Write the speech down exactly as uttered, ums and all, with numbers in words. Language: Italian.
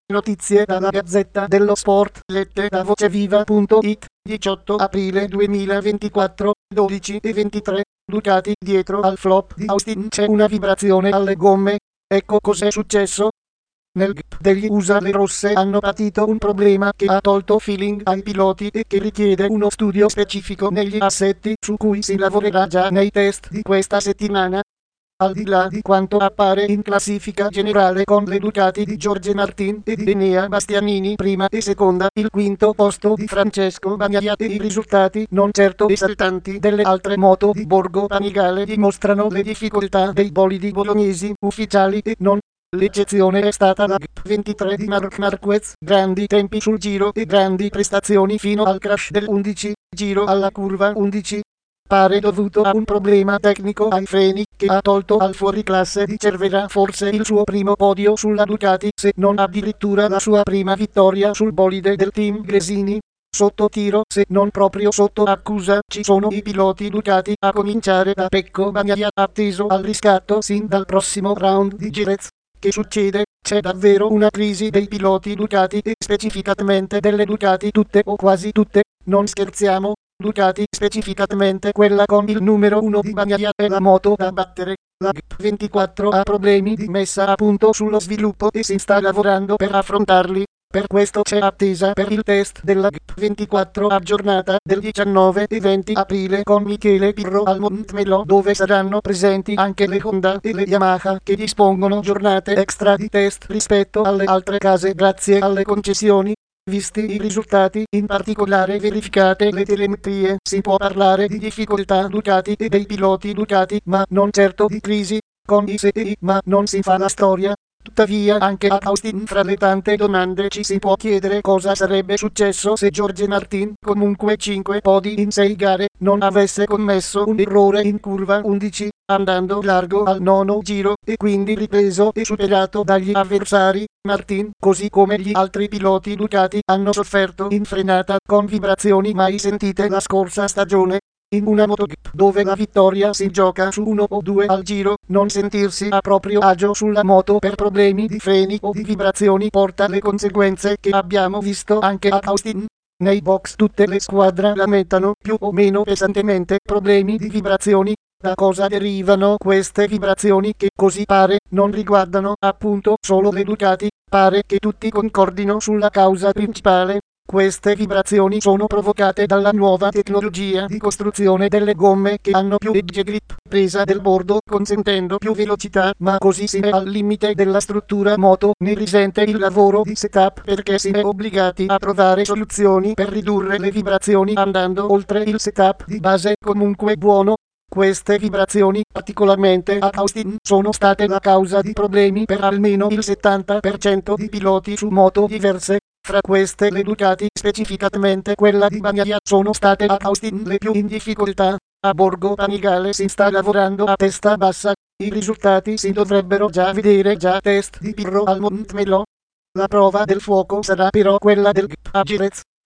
Notizie dalla Gazzetta dello Sport, lette da voceviva punto it, diciotto aprile duemilaventiquattro, dodici e ventitré. Ducati dietro al flop di Austin c'è una vibrazione alle gomme. Ecco cos'è successo. Nel G P degli U S A le rosse hanno patito un problema che ha tolto feeling ai piloti e che richiede uno studio specifico negli assetti su cui si lavorerà già nei test di questa settimana. Al di là di quanto appare in classifica generale con le Ducati di Jorge Martin e di Enea Bastianini prima e seconda, il quinto posto di Francesco Bagnaia e i risultati non certo esaltanti delle altre moto di Borgo Panigale dimostrano le difficoltà dei bolidi bolognesi ufficiali e non. L'eccezione è stata la G P ventitré di Marc Marquez, grandi tempi sul giro e grandi prestazioni fino al crash dell'undici giro alla curva undici. Pare dovuto a un problema tecnico ai freni, che ha tolto al fuoriclasse di Cervera forse il suo primo podio sulla Ducati, se non addirittura la sua prima vittoria sul bolide del team Gresini. Sotto tiro, se non proprio sotto accusa, ci sono i piloti Ducati, a cominciare da Pecco Bagnaia, atteso al riscatto sin dal prossimo round di Jerez. Che succede? C'è davvero una crisi dei piloti Ducati e specificatamente delle Ducati tutte o quasi tutte, non scherziamo. Ducati, specificatamente quella con il numero uno di Bagnaia, è la moto da battere. La G P ventiquattro ha problemi di messa a punto sullo sviluppo e si sta lavorando per affrontarli. Per questo c'è attesa per il test della G P ventiquattro a giornata del diciannove e venti aprile con Michele Pirro al Montmelò, dove saranno presenti anche le Honda e le Yamaha, che dispongono giornate extra di test rispetto alle altre case grazie alle concessioni. Visti i risultati, in particolare verificate le telemetrie, si può parlare di difficoltà Ducati e dei piloti Ducati, ma non certo di crisi. Con i se e i ma non si fa la storia. Tuttavia anche a Austin, fra le tante domande, ci si può chiedere cosa sarebbe successo se Jorge Martin, comunque cinque podi in sei gare, non avesse commesso un errore in curva undici, andando largo al nono giro, e quindi ripreso e superato dagli avversari. Martin, così come gli altri piloti Ducati, hanno sofferto in frenata con vibrazioni mai sentite la scorsa stagione. In una MotoGP dove la vittoria si gioca su uno o due al giro, non sentirsi a proprio agio sulla moto per problemi di freni o di vibrazioni porta le conseguenze che abbiamo visto anche a Austin. Nei box tutte le squadre lamentano più o meno pesantemente problemi di vibrazioni. Da cosa derivano queste vibrazioni che, così pare, non riguardano appunto solo le Ducati? Pare che tutti concordino sulla causa principale. Queste vibrazioni sono provocate dalla nuova tecnologia di costruzione delle gomme che hanno più edge grip, presa del bordo, consentendo più velocità, ma così si è al limite della struttura moto, ne risente il lavoro di setup perché si è obbligati a trovare soluzioni per ridurre le vibrazioni andando oltre il setup di base comunque buono. Queste vibrazioni, particolarmente a Austin, sono state la causa di problemi per almeno il settanta per cento di piloti su moto diverse. Fra queste le Ducati, specificatamente quella di Bagnaia, sono state a Austin le più in difficoltà. A Borgo Panigale si sta lavorando a testa bassa. I risultati si dovrebbero già vedere già a test di Pirro al Montmelò. La prova del fuoco sarà però quella del G P a Jerez.